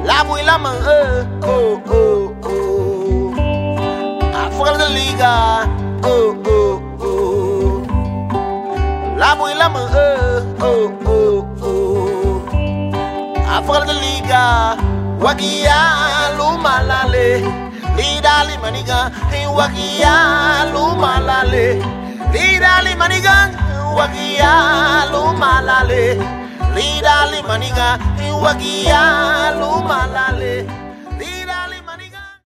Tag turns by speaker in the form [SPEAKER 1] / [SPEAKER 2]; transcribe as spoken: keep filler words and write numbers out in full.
[SPEAKER 1] La bui la man oh oh oh. Africa de Liga oh oh oh. La bui la man oh oh oh. Africa de Liga wakia lumalale. Lidali maniga wakia lumalale. Lidali maniga wakia lumalale. Lidali maniga wakia lumalale.